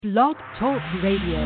Blog Talk Radio.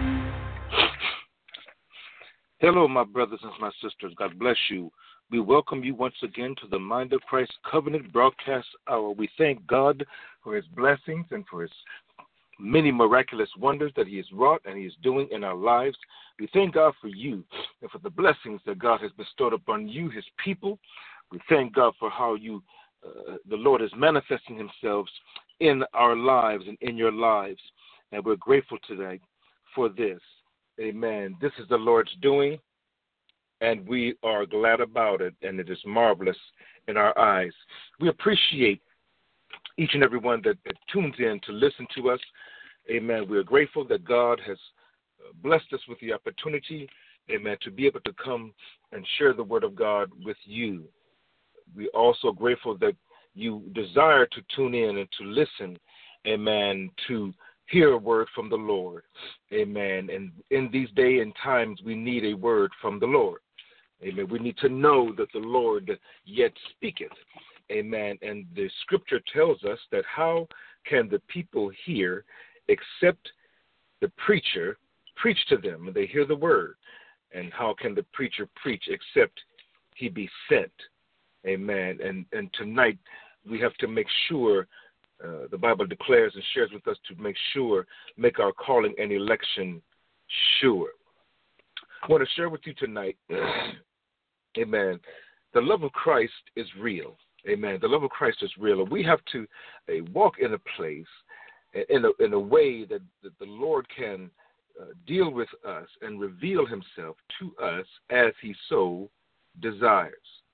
Hello, my brothers and my sisters. God bless you. We welcome you once again to the Mind of Christ Covenant Broadcast Hour. We thank God for his blessings and for his many miraculous wonders that he has wrought and he is doing in our lives. We thank God for you and for the blessings that God has bestowed upon you, his people. We thank God for how the Lord is manifesting himself in our lives and in your lives. And we're grateful today for this. Amen. This is the Lord's doing, and we are glad about it, and it is marvelous in our eyes. We appreciate each and every one that tunes in to listen to us. Amen. We are grateful that God has blessed us with the opportunity, amen, to be able to come and share the word of God with you. We're also grateful that you desire to tune in and to listen, amen, to hear a word from the Lord. Amen. And in these days and times, we need a word from the Lord. Amen. We need to know that the Lord yet speaketh. Amen. And the scripture tells us that how can the people hear except the preacher preach to them and they hear the word? And how can the preacher preach except he be sent? Amen. And tonight we have to make sure the Bible declares and shares with us to make our calling and election sure. I want to share with you tonight, amen, the love of Christ is real. Amen. The love of Christ is real. And we have to walk in a place, in a way that the Lord can deal with us and reveal himself to us as he so desires.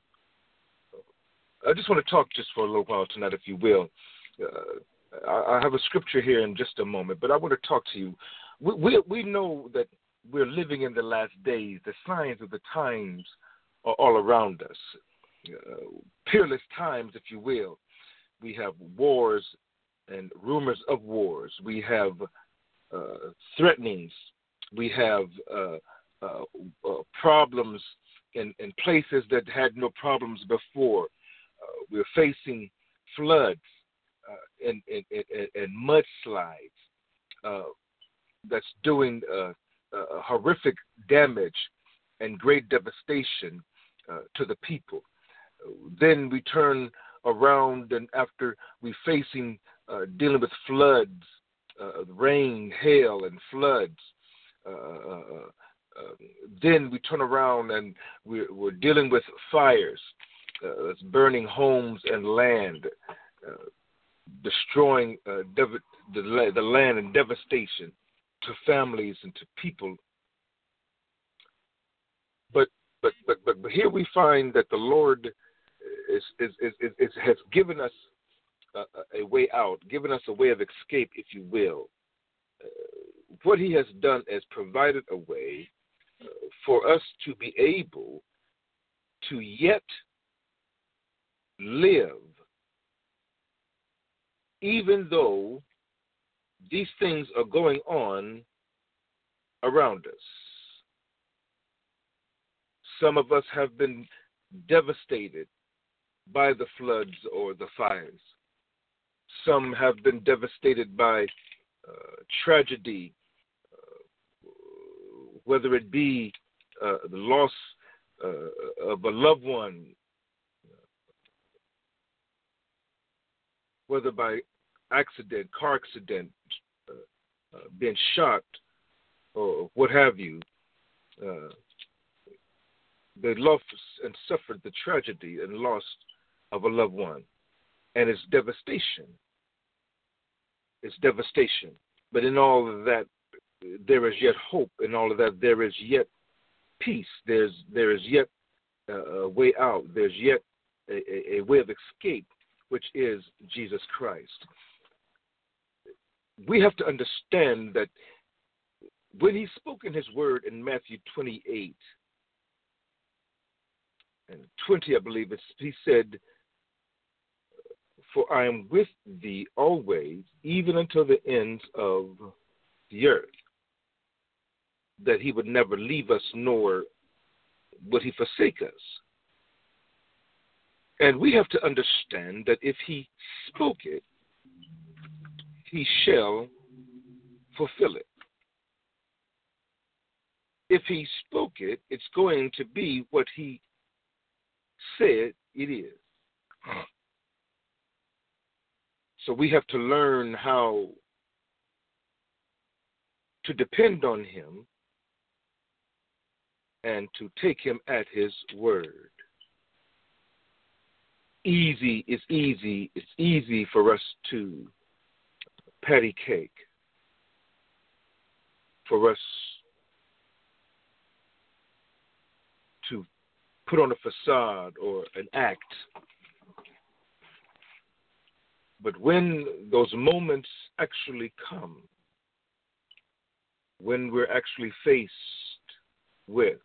I just want to talk just for a little while tonight, if you will. I have a scripture here in just a moment, but I want to talk to you. We know that we're living in the last days. The signs of the times are all around us. Peerless times, if you will. We have wars and rumors of wars. We have threatenings. We have problems in places that had no problems before. We're facing floods. And mudslides that's doing horrific damage and great devastation to the people. Then we turn around, and after we're dealing with floods, rain, hail, and floods, then we turn around and we're dealing with fires, that's burning homes and land, destroying the land and devastation to families and to people. But here we find that the Lord has given us a way out, given us a way of escape, if you will. What he has done is provided a way for us to be able to yet live, even though these things are going on around us. Some of us have been devastated by the floods or the fires. Some have been devastated by tragedy, whether it be the loss of a loved one, whether by accident, car accident, being shot, or what have you. They lost and suffered the tragedy and loss of a loved one. And it's devastation. It's devastation. But in all of that, there is yet hope. In all of that, there is yet peace. There is yet a way out. There's yet a way of escape, which is Jesus Christ. We have to understand that when he spoke in his word in Matthew 28 and 20, I believe, he said, "For I am with thee always, even until the ends of the earth," that he would never leave us, nor would he forsake us. And we have to understand that if he spoke it, he shall fulfill it. If he spoke it, it's going to be what he said it is. So we have to learn how to depend on him and to take him at his word. It's easy for us to patty cake, for us to put on a facade or an act. But when those moments actually come, when we're actually faced with,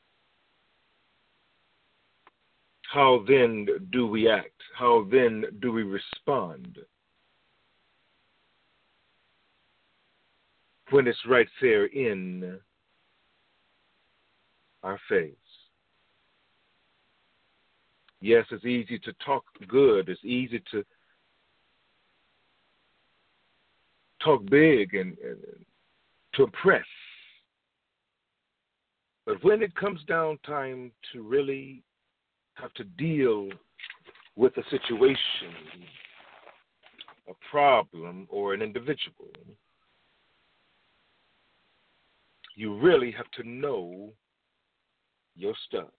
how then do we act? How then do we respond? When it's right there in our face. Yes, it's easy to talk good. It's easy to talk big and to impress. But when it comes down time to really have to deal with a situation, a problem, or an individual, you really have to know your stuff.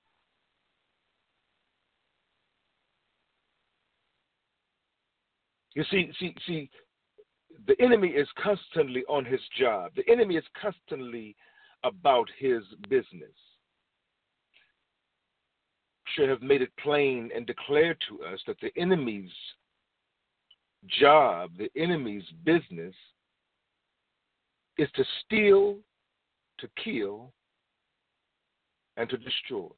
You see, the enemy is constantly on his job. The enemy is constantly about his business. Should have made it plain and declared to us that the enemy's job, the enemy's business, is to steal, to kill, and to destroy.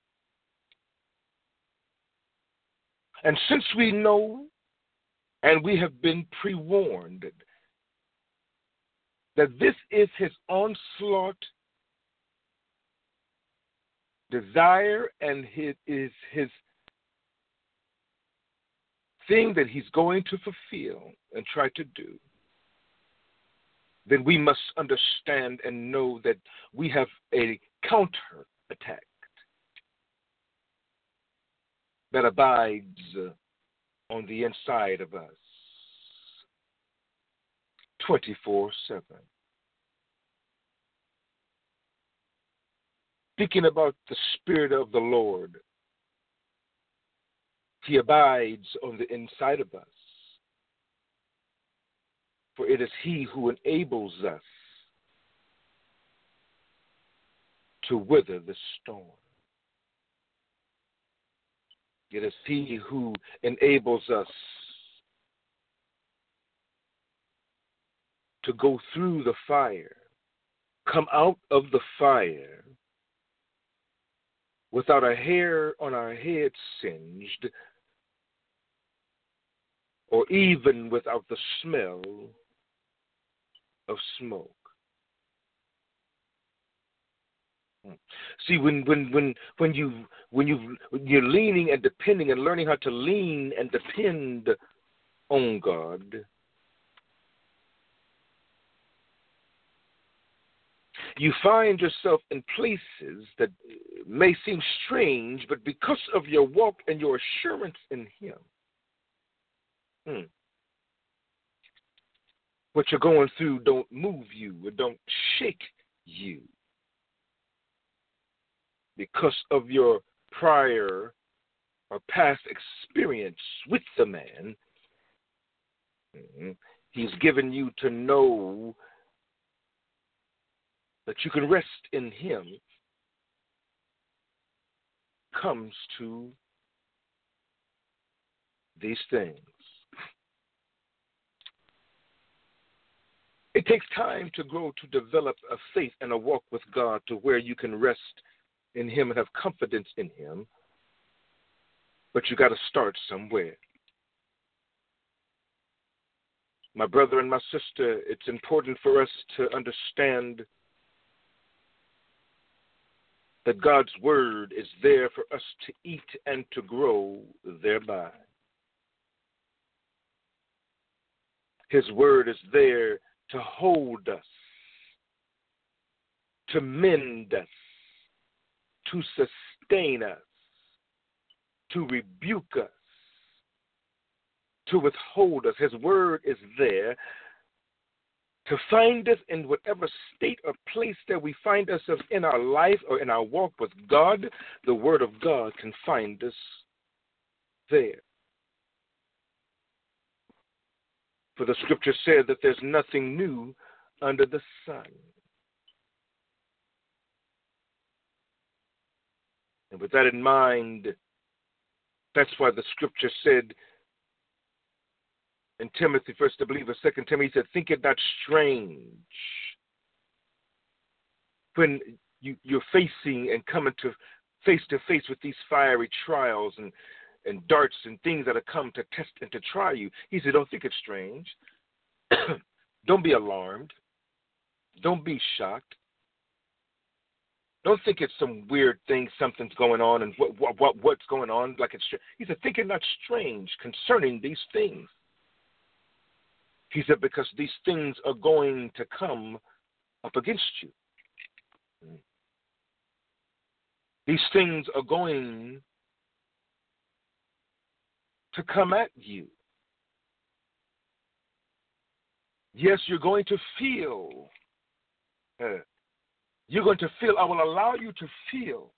And since we know and we have been pre-warned that this is his onslaught desire and his thing that he's going to fulfill and try to do, then we must understand and know that we have a counter attack that abides on the inside of us 24/7. Speaking about the Spirit of the Lord, he abides on the inside of us. For it is he who enables us to wither the storm. It is he who enables us to go through the fire, come out of the fire without a hair on our head singed, or even without the smell of smoke. See, when you're leaning and depending and learning how to lean and depend on God, you find yourself in places that may seem strange, but because of your walk and your assurance in him, what you're going through don't move you, it don't shake you. Because of your prior or past experience with the man, he's given you to know that you can rest in him, comes to these things. It takes time to grow, to develop a faith and a walk with God to where you can rest in him and have confidence in him. But you got to start somewhere. My brother and my sister, it's important for us to understand that God's word is there for us to eat and to grow thereby. His word is there to hold us, to mend us, to sustain us, to rebuke us, to withhold us. His word is there to find us in whatever state or place that we find ourselves in our life or in our walk with God. The word of God can find us there. For the scripture said that there's nothing new under the sun. And with that in mind, that's why the scripture said in Timothy, first I believe, or 2 Timothy, he said, think it not strange when you're facing and coming to face with these fiery trials and darts and things that have come to test and to try you. He said, don't think it's strange. Don't be alarmed. Don't be shocked. Don't think it's some weird thing, something's going on, and what's going on like it's. He said, think it not strange concerning these things. He said, because these things are going to come up against you. These things are going to come at you. Yes, you're going to feel. You're going to feel. I will allow you to feel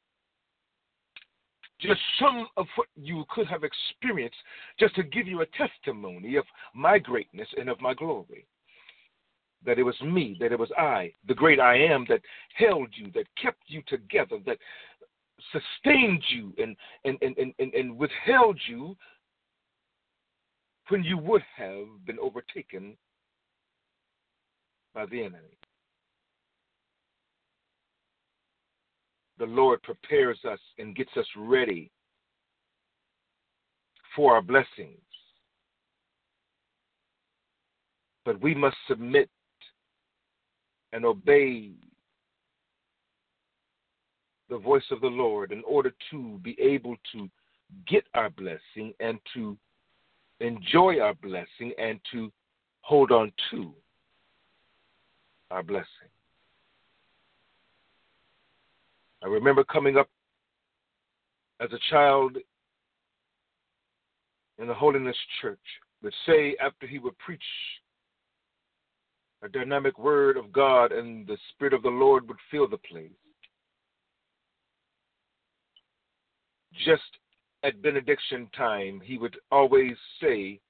just some of what you could have experienced, just to give you a testimony of my greatness and of my glory. That it was me, that it was I, the great I am, that held you, that kept you together, that sustained you and withheld you when you would have been overtaken by the enemy. The Lord prepares us and gets us ready for our blessings. But we must submit and obey the voice of the Lord in order to be able to get our blessing and to enjoy our blessing and to hold on to our blessing. I remember coming up as a child in the Holiness Church, would say after he would preach a dynamic word of God and the Spirit of the Lord would fill the place. Just at benediction time, he would always say,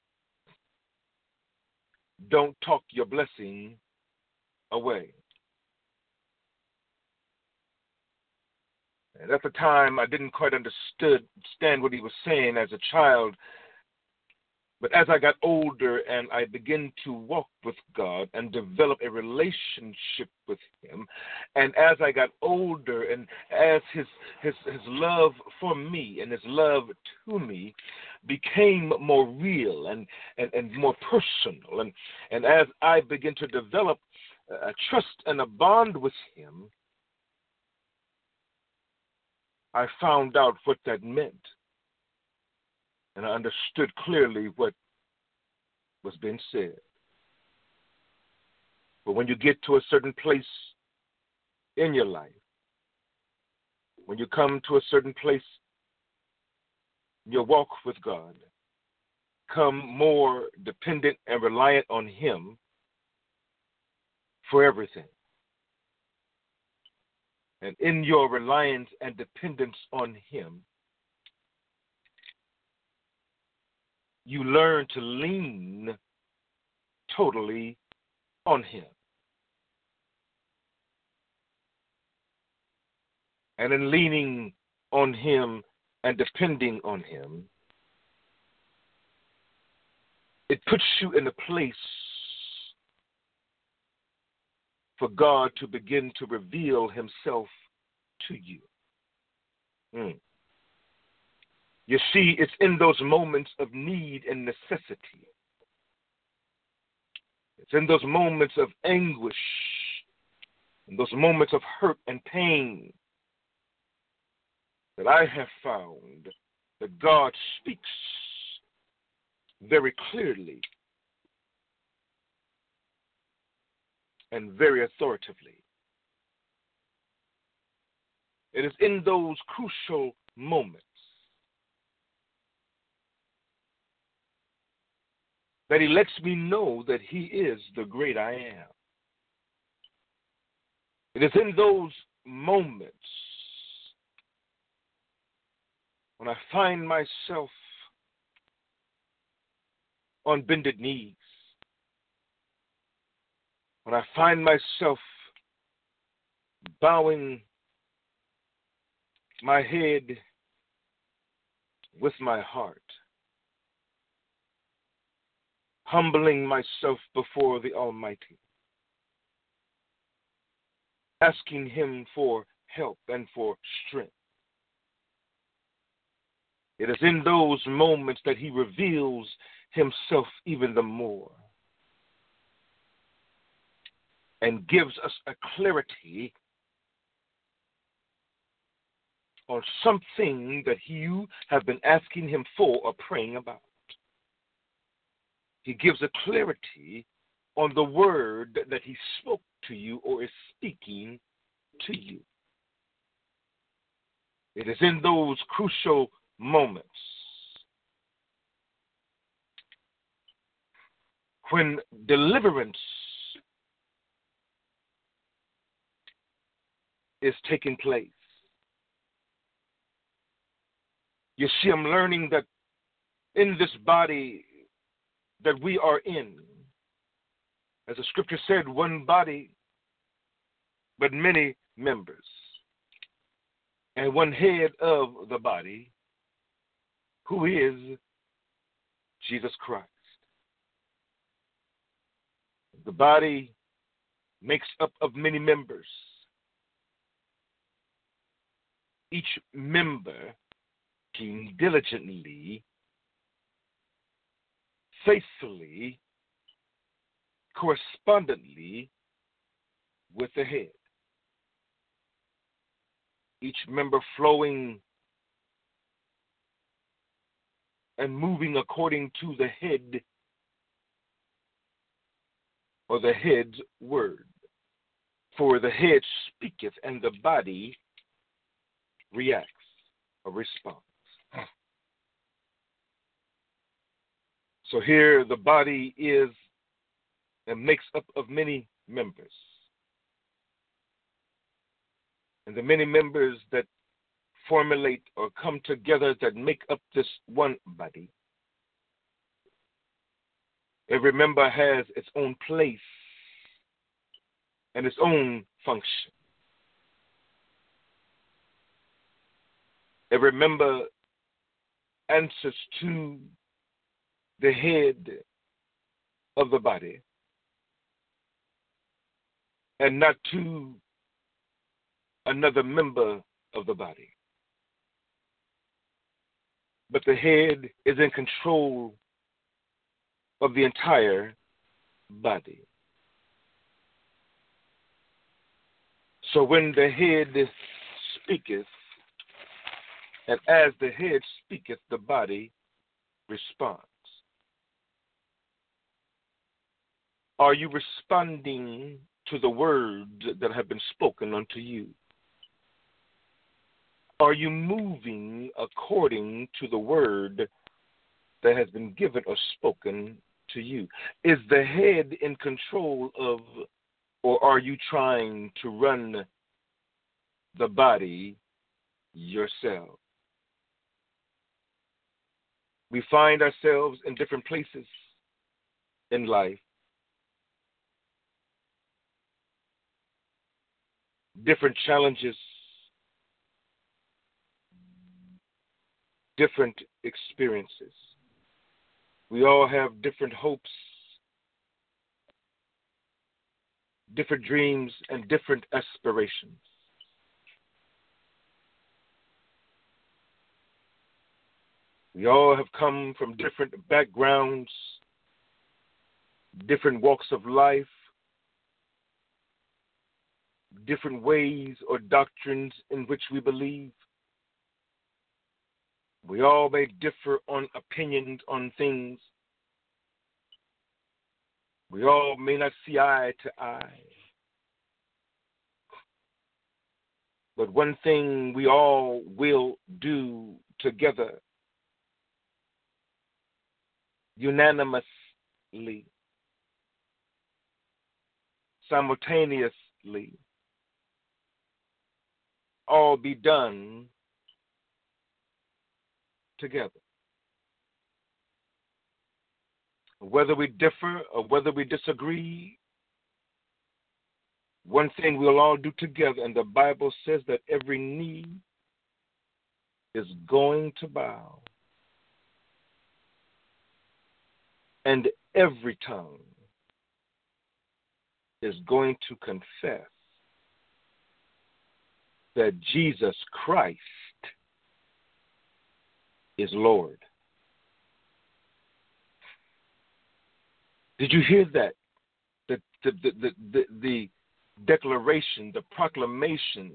don't talk your blessing away. And at the time, I didn't quite understand what he was saying as a child. But as I got older and I began to walk with God and develop a relationship with Him, and as I got older and as His love for me and His love to me became more real and more personal, and as I began to develop a trust and a bond with Him, I found out what that meant. And I understood clearly what was being said. But when you get to a certain place in your life, when you come to a certain place in your walk with God, come more dependent and reliant on Him for everything. And in your reliance and dependence on Him, you learn to lean totally on Him. And in leaning on Him and depending on Him, it puts you in a place for God to begin to reveal Himself to you. You see, it's in those moments of need and necessity. It's in those moments of anguish, in those moments of hurt and pain that I have found that God speaks very clearly and very authoritatively. It is in those crucial moments that he lets me know that he is the great I am. It is in those moments when I find myself on bended knees, when I find myself bowing my head with my heart, humbling myself before the Almighty, asking him for help and for strength. It is in those moments that he reveals himself even the more and gives us a clarity on something that you have been asking him for or praying about. He gives a clarity on the word that he spoke to you or is speaking to you. It is in those crucial moments when deliverance is taking place. You see, I'm learning that in this body that we are in, as the scripture said, one body, but many members, and one head of the body, who is Jesus Christ. The body makes up of many members. Each member working diligently, faithfully, correspondently with the head. Each member flowing and moving according to the head or the head's word. For the head speaketh and the body reacts or responds. So here the body is and makes up of many members. And the many members that formulate or come together that make up this one body. Every member has its own place and its own function. Every member answers to the head of the body and not to another member of the body. But the head is in control of the entire body. So when the head speaketh, and as the head speaketh, the body responds. Are you responding to the words that have been spoken unto you? Are you moving according to the word that has been given or spoken to you? Is the head in control of, or are you trying to run the body yourself? We find ourselves in different places in life, different challenges, different experiences. We all have different hopes, different dreams, and different aspirations. We all have come from different backgrounds, different walks of life, different ways or doctrines in which we believe. We all may differ on opinions on things. We all may not see eye to eye. But one thing we all will do together, unanimously, simultaneously, all be done together. Whether we differ or whether we disagree, one thing we'll all do together, and the Bible says that every knee is going to bow, and every tongue is going to confess that Jesus Christ is Lord. Did you hear that? The declaration, the proclamation,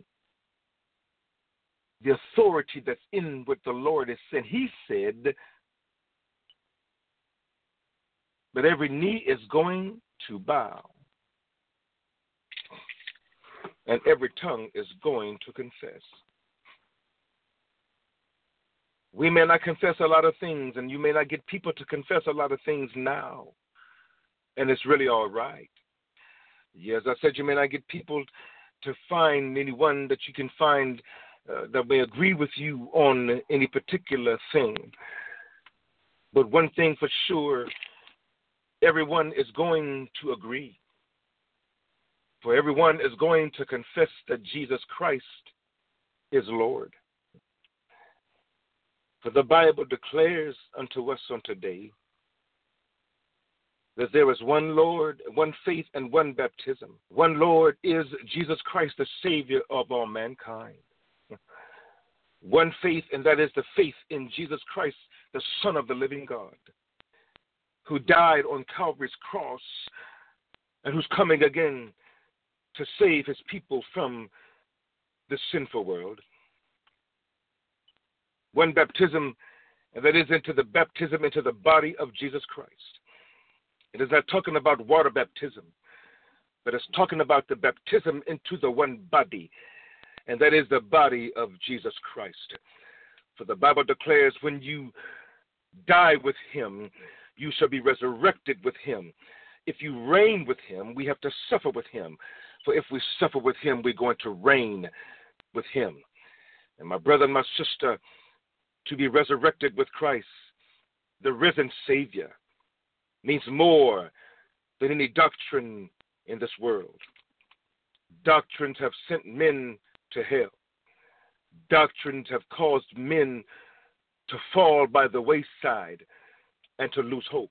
the authority that's in what the Lord has said. He said that every knee is going to bow and every tongue is going to confess. We may not confess a lot of things, and you may not get people to confess a lot of things now, and it's really all right. Yeah, as I said, you may not get people to find anyone that you can find that may agree with you on any particular thing. But one thing for sure, everyone is going to agree. For everyone is going to confess that Jesus Christ is Lord. For the Bible declares unto us on today that there is one Lord, one faith, and one baptism. One Lord is Jesus Christ, the Savior of all mankind. One faith, and that is the faith in Jesus Christ, the Son of the living God, who died on Calvary's cross and who's coming again to save his people from the sinful world. One baptism, and that is into the baptism into the body of Jesus Christ. It is not talking about water baptism, but it's talking about the baptism into the one body, and that is the body of Jesus Christ. For the Bible declares, when you die with him, you shall be resurrected with him. If you reign with him, we have to suffer with him. For if we suffer with him, we're going to reign with him. And my brother and my sister, to be resurrected with Christ, the risen Savior, means more than any doctrine in this world. Doctrines have sent men to hell. Doctrines have caused men to fall by the wayside and to lose hope.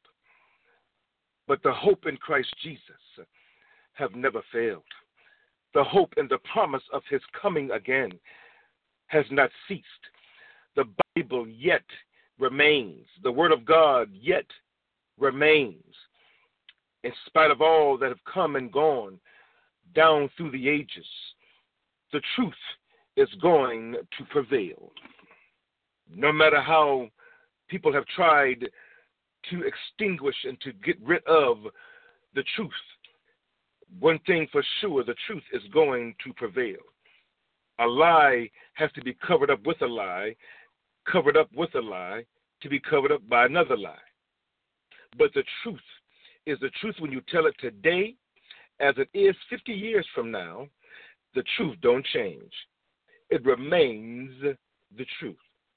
But the hope in Christ Jesus have never failed. The hope and the promise of his coming again has not ceased. The Bible yet remains. The Word of God yet remains. In spite of all that have come and gone down through the ages, the truth is going to prevail. No matter how people have tried to extinguish and to get rid of the truth, one thing for sure, the truth is going to prevail. A lie has to be covered up with a lie, covered up with a lie, to be covered up by another lie. But the truth is the truth when you tell it today, as it is 50 years from now. The truth don't change. It remains the truth.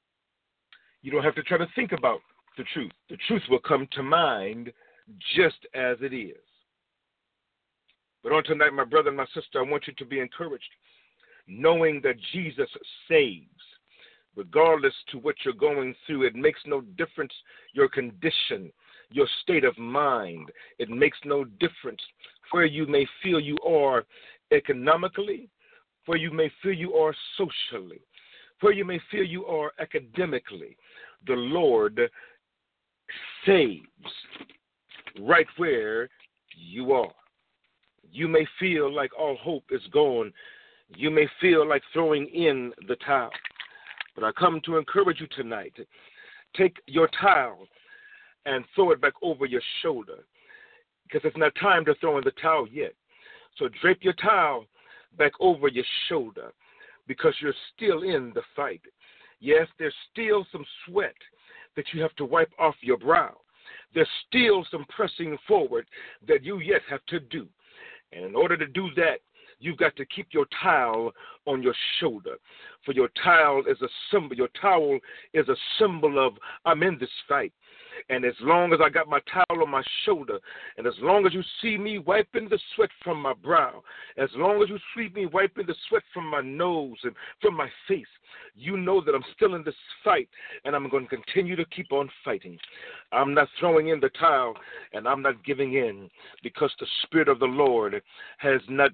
You don't have to try to think about the truth. The truth will come to mind just as it is. But on tonight, my brother and my sister, I want you to be encouraged, knowing that Jesus saves. Regardless to what you're going through, it makes no difference your condition, your state of mind. It makes no difference where you may feel you are economically, where you may feel you are socially, where you may feel you are academically. The Lord saves right where you are. You may feel like all hope is gone. You may feel like throwing in the towel. But I come to encourage you tonight. Take your towel and throw it back over your shoulder, because it's not time to throw in the towel yet. So drape your towel back over your shoulder. because you're still in the fight. Yes, there's still some sweat that you have to wipe off your brow. There's still some pressing forward that you yet have to do. And in order to do that, you've got to keep your towel on your shoulder. For your towel is a symbol. Your towel is a symbol of I'm in this fight. And as long as I got my towel on my shoulder, and as long as you see me wiping the sweat from my brow, as long as you see me wiping the sweat from my nose and from my face, you know that I'm still in this fight, and I'm going to continue to keep on fighting. I'm not throwing in the towel, and I'm not giving in, because the Spirit of the Lord has not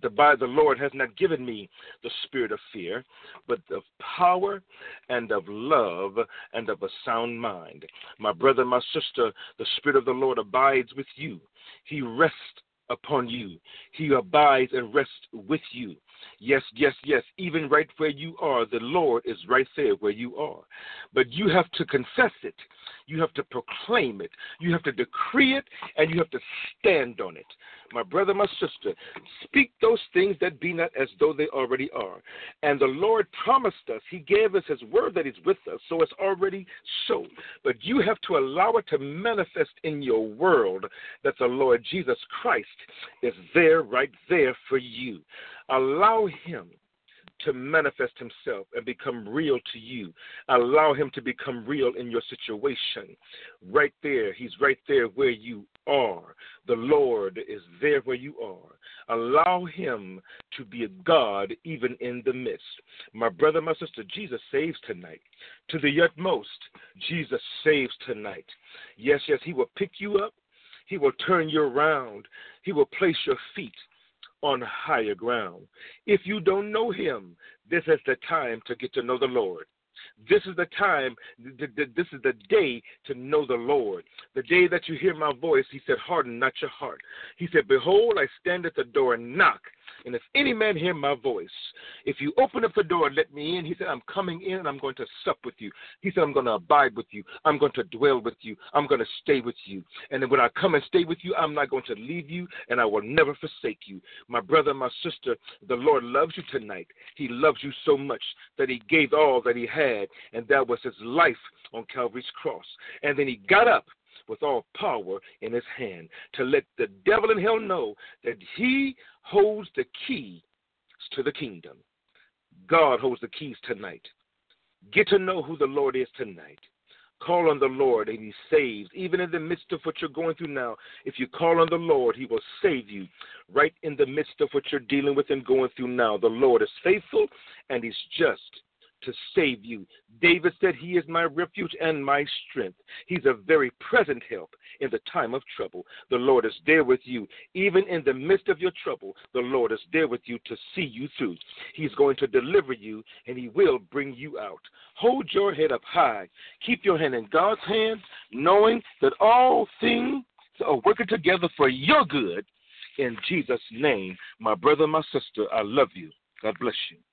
given me the spirit of fear, but of power and of love and of a sound mind. My brother, my sister, the Spirit of the Lord abides with you. He rests upon you. He abides and rests with you. Yes, yes, yes. Even right where you are, the Lord is right there where you are. But you have to confess it. You have to proclaim it. You have to decree it, and you have to stand on it. My brother, my sister, speak those things that be not as though they already are. And the Lord promised us. He gave us his word that he's with us, so it's already so. But you have to allow it to manifest in your world that the Lord Jesus Christ is there, right there for you. Allow him to manifest himself and become real to you. Allow him to become real in your situation. Right there, he's right there where you are. The Lord is there where you are. Allow him to be a God even in the midst. My brother, my sister, Jesus saves tonight. To the utmost, Jesus saves tonight. Yes, yes, he will pick you up. He will turn you around. He will place your feet on higher ground. If you don't know him, this is the time to get to know the Lord. This is the time, this is the day to know the Lord. The day that you hear my voice, he said, harden not your heart. He said, behold, I stand at the door and knock. And if any man hear my voice, if you open up the door and let me in, he said, I'm coming in and I'm going to sup with you. He said, I'm going to abide with you. I'm going to dwell with you. I'm going to stay with you. And then when I come and stay with you, I'm not going to leave you, and I will never forsake you. My brother, my sister, the Lord loves you tonight. He loves you so much that he gave all that he had, and that was his life on Calvary's cross. And then he got up with all power in his hand to let the devil in hell know that he holds the keys to the kingdom. God holds the keys tonight. Get to know who the Lord is tonight. Call on the Lord and he saves. Even in the midst of what you're going through now, if you call on the Lord, he will save you. Right in the midst of what you're dealing with and going through now, the Lord is faithful and he's just to save you. David said, he is my refuge and my strength. He's a very present help in the time of trouble. The Lord is there with you. Even in the midst of your trouble, the Lord is there with you to see you through. He's going to deliver you, and he will bring you out. Hold your head up high. Keep your hand in God's hand, knowing that all things are working together for your good. In Jesus' name, my brother, my sister, I love you. God bless you.